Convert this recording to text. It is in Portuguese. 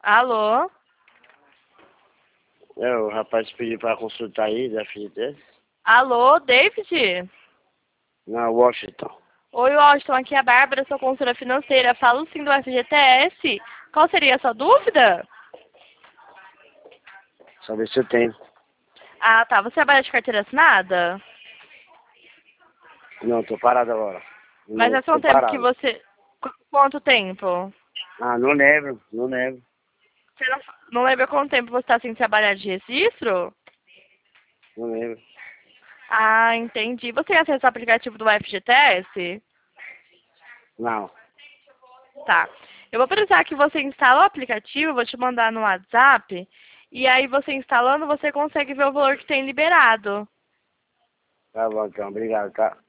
Alô? O rapaz pediu para consultar aí da FGTS. Alô, David? Na Washington. Oi, Washington, aqui é a Bárbara, sou consultora financeira. Falo sim do FGTS. Qual seria a sua dúvida? Só ver se eu tenho. Ah, tá. Você trabalha de carteira assinada? Não, tô parado agora. Mas Não, é só um tô tempo que parado. você... Quanto tempo? Ah, não lembro, não lembro. Você não lembra quanto tempo você está sem trabalhar de registro? Não lembro. Ah, entendi. Você tem acesso ao aplicativo do FGTS? Não. Tá. Eu vou precisar que você instale o aplicativo, vou te mandar no WhatsApp. E aí você instalando, você consegue ver o valor que tem liberado. Tá bom então, obrigado, tá?